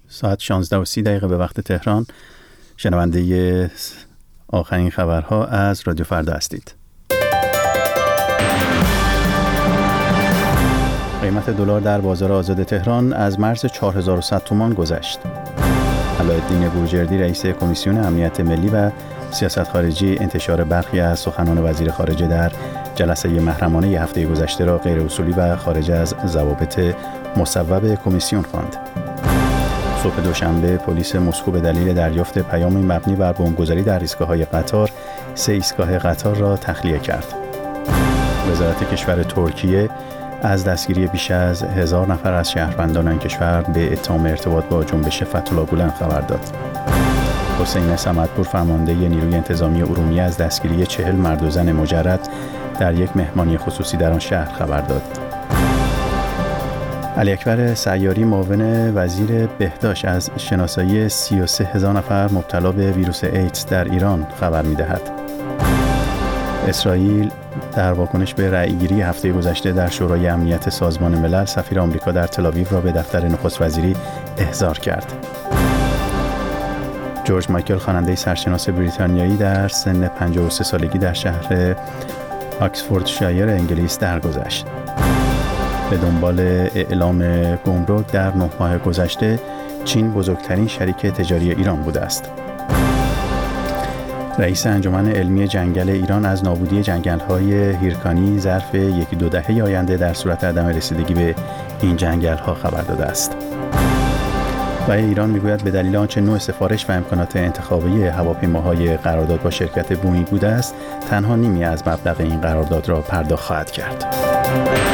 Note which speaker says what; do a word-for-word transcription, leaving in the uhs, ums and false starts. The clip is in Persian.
Speaker 1: ساعت شانزده و سی دقیقه به وقت تهران. شنونده آخرین خبرها از رادیو فردا هستید. قیمت دلار در بازار آزاد تهران از مرز چهار هزار و صد تومان گذشت. علاءالدین بروجردی رئیس کمیسیون امنیت ملی و سیاست خارجی انتشار برخی از سخنان وزیر خارجه در جلسه محرمانه هفته گذشته را غیر اصولی و خارج از ضوابط مصوب کمیسیون خواند. صبح دوشنبه پلیس مسکو به دلیل دریافت پیامی مبنی بر بمبگذاری در ایستگاه‌های قطار سه ایستگاه قطار را تخلیه کرد. وزارت کشور ترکیه از دستگیری بیش از هزار نفر از شهروندان این کشور به اتهام ارتباط با جنبش فتح‌الله گولن خبر داد. حسین صمدپور فرمانده نیروی انتظامی ارومیه از دستگیری چهل مرد و زن مجرد در یک مهمانی خصوصی در آن شهر خبر داد. علی اکبر سیاری معاون وزیر بهداشت از شناسایی سی و سه هزار نفر مبتلا به ویروس ایدز در ایران خبر می‌دهد. اسرائیل در واکنش به رأی‌گیری هفته گذشته در شورای امنیت سازمان ملل سفیر آمریکا در تل‌آویو را به دفتر نخست وزیری احضار کرد. جورج مایکل خواننده سرشناس بریتانیایی در سن پنجاه و سه سالگی در شهر آکسفوردشایر انگلیس درگذشت. به دنبال اعلام گمرک در نه ماه گذشته چین بزرگترین شریک تجاری ایران بوده است. رئیس انجمن علمی جنگل ایران از نابودی جنگل‌های هیرکانی ظرف یکی دو دهه آینده در صورت عدم رسیدگی به این جنگل‌ها خبر داده است. و ایران میگوید به دلیل آنچه نوع سفارش و امکانات انتخابی هواپیماهای قرارداد با شرکت بوئینگ بوده است، تنها نیمی از مبلغ این قرارداد را پرداخت خواهد کرد.